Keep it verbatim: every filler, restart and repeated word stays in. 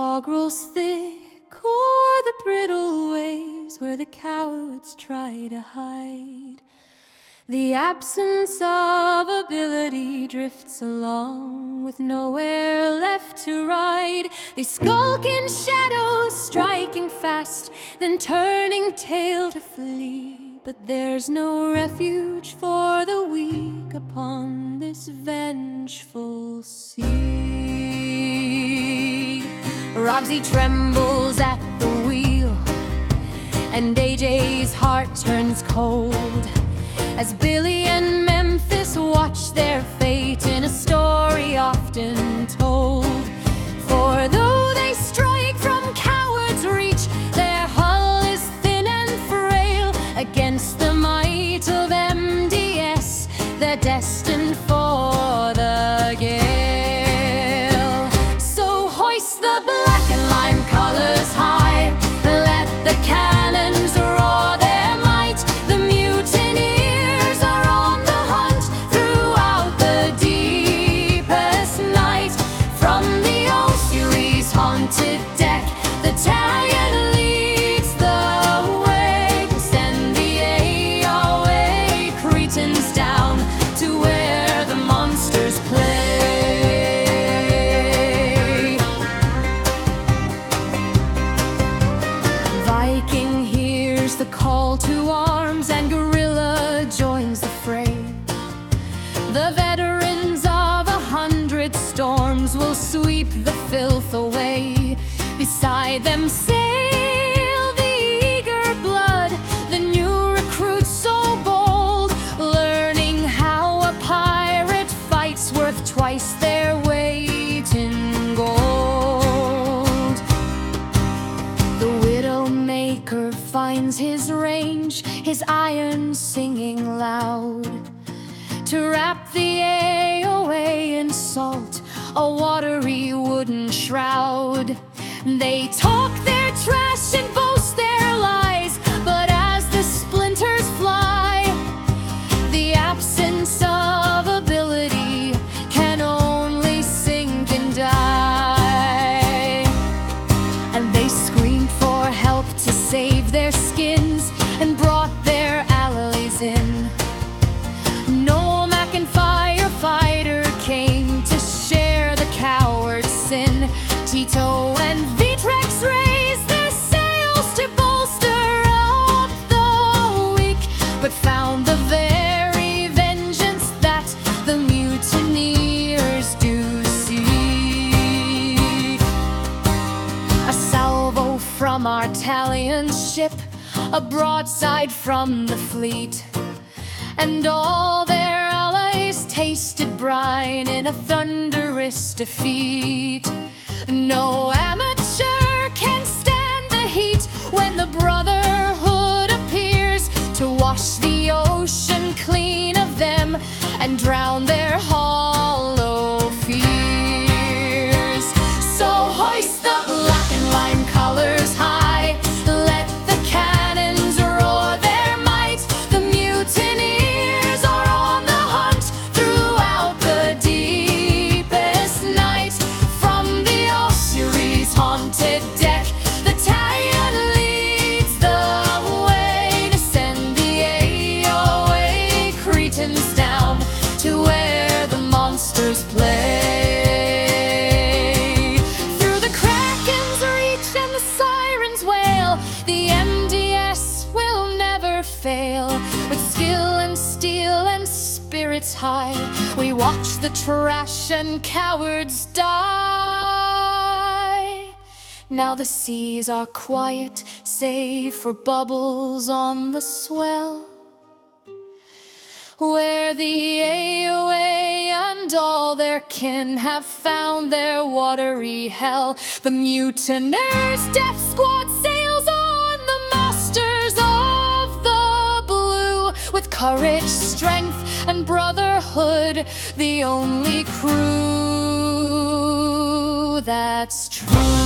fog rolls thick o'er the brittle ways where the cowards try to hide. The absence of ability drifts along with nowhere left to ride. They skulk in shadows, striking fast, then turning tail to flee. But there's no refuge for the weak upon this vengeful sea. Roxy trembles at the wheel, and A J's heart turns cold as Billy and Memphis watch their fate in a story often told. For though they strike from cowards' reach, their hull is thin and frail. Against the might of M D S, they're destined for the gale. So hoist the black and lime colors high, let the cannons roar their might. The mutineers are on the hunt throughout the deepest night. From the Ossuary's haunted deck, the Talion leads the way to send the A O A Cretans down to where the monsters play. Viking hears the call to arms, and guerrilla joins the fray. The veterans of a hundred storms will sweep the filth away. Beside them sail the eager blood, the new recruits so bold, learning how a pirate fight's worth twice their weight in gold. The Widowmaker finds his range, his iron singing loud, to wrap the A O A in salt, a watery wooden shroud. They talk their trash and boast their lies, but as the splinters fly, the absence of ability can only sink and die. And they screamed for help to save their skins and brought their allies in. No Mac and firefighter came to share the coward's sin. Tito and Vitrex raised their sails to bolster up the weak, but found the very vengeance that the mutineers do seek. A salvo from our Talion ship, a broadside from the fleet, and all their allies tasted brine in a thunderous defeat. No amateur can stand the heat when the Brotherhood appears to wash the ocean clean of them and drown their hollow fears. So hoist the black and lime colors high, let the cannons roar their might. The mutineers are on the hunt throughout the deepest night. From the Ossuary's haunted deck, the Talion leads the way to send the A O A Cretans down to where the monsters play. Through the Kraken's reach and the sirens wail, the M D S will never fail. With skill and steel and spirits high, we watch the trash and cowards die. Now the seas are quiet, save for bubbles on the swell, where the A O A and all their kin have found their watery hell. The mutineers' death squad sails on, the masters of the blue, with courage, strength, and brotherhood, the only crew that's true.